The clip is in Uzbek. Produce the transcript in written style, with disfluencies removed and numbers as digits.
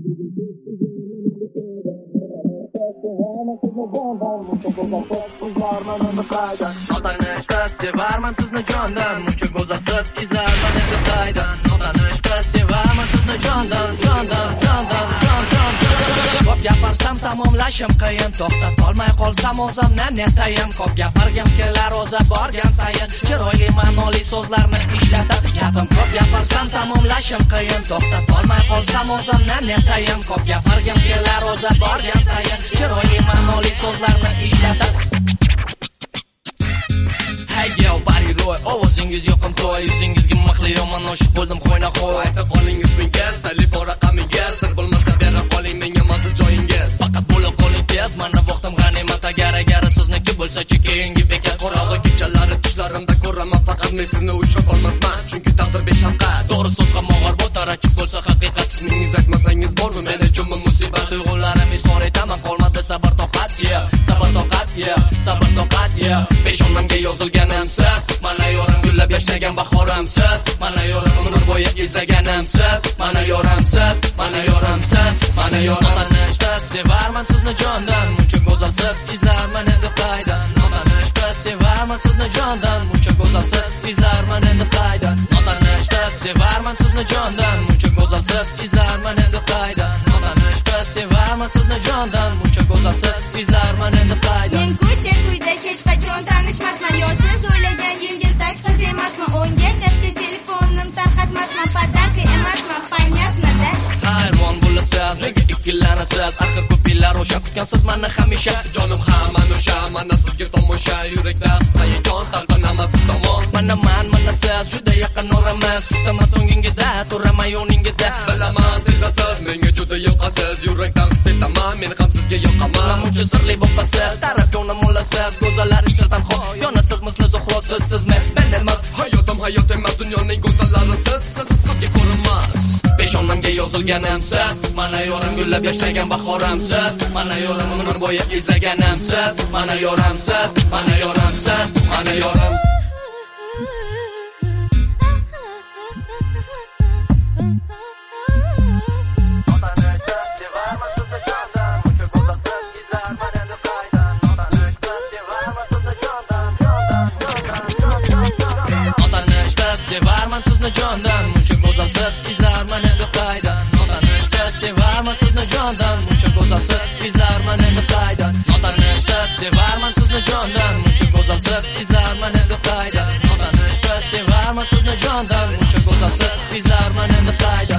Notanishda sevarman sizni jondan, muncha go'zalsiz izlarman endi qaydan. Notanishda sevarman sizni jondan, jondan, jondan, jondan. Ko'p gapirsam tamomlashim qiyin, to'xtatolmay qolsam o'zimni netayim. Ko'p gapirgim kelar o'za borgan sayin, chiroyli ma'noli so'zlarni ishlatib gapim. Ko'p gapirsam tamomlashim qiyin, to'xtatolmay qolsam o'zimni netayim. Ko'p gapirgim kelar o'za borgan sayin, chiroyli ma'noli so'zlarni ishlatib. Hey yo, bari roy, ovozingiz yoqimtoy, yuzingizga maqli yomon oshiq bo'ldim qo'yna qo'y. Aytib qoling ismingiz, telefon raqamingiz, sir bo'lmasa bera qoling menga mas'ul joyingiz. Faqat bo'lib qoling tez, mana vaqtim g'animat, agar sizniki bo'lsa-chi keyingi bekat. Qorong'i kechalari tushlarimda ko'raman, faqat men sizni uchrab olmasman, chunki taqdir beshafqat. To'g'ri so'z ham og'ir bo'tar, achchiq bo'lsa haqiqat. Ismingiz aytmasangiz bormi, men uchun musibat. Tuyg'ularim izhor etaman, qolmadi sabr toqat, yeah. Sabr toqat, yeah. Sabr toqat, yeah. Peshonamga yozilganim siz, mana yorim gullab yashagan bahorim siz, mana yorim umr bo'yi izlaganim siz, mana yorim siz, mana yorim siz, mana yorim. Notanishda sevarman sizni jondan, muncha go'zalsiz izlarman endi qaydan. Notanishda sevarman sizni jondan, muncha go'zalsiz izlarman endi qaydan. Notanishda sevarman sizni jondan, muncha go'zalsiz izlarman endi qaydan. Notanishda sevarman sizni jondan, muncha go'zalsiz izlarman endi qaydan. Men ko'cha-kuyda hech qachon tanishmasman, yo siz o'ylagan yengiltak qiz emasman. O'nga chatga telefonim tarqatmasman, podarka emasman, понятно-da? Hayron bo'lasiz, nega ikkilanasiz? Axir ko'p yillar o'sha kutgansiz meni hamisha. Jonim hamon o'sha, mana sizga tomosha, yurakda hayajon talpinaman siz tomon. Mana siz juda yaqin o'ramiz, istamas o'ngingizda, turaman yo'ningizda. Bilaman sezasiz, menga juda yoqasiz, yurakdan his etaman, men ham sizga yoqaman. Muncha sirli boqasiz, taraf jonim bo'lasiz, go'zallar ichra tanho, yonasiz misli zuhrosiz, siz men emas. Hayotim hayot emas, dunyoning go'zallari siz, sizsiz qizga ko'rinmas. Peshonamga yozilganim siz, mana yorim gullab yashagan bahorim siz, mana yorim umr bo'yi izlaganim siz, mana yorim siz, mana yorim siz, mana yorim. Sevarman sizni jondan, muncha go'zalsiz izlarman endi qaydan. Notanishda sevarman sizni jondan, muncha go'zalsiz izlarman endi qaydan. Notanishda sevarman sizni jondan, muncha go'zalsiz izlarman endi qaydan. Notanishda sevarman sizni jondan, muncha go'zalsiz izlarman endi qaydan.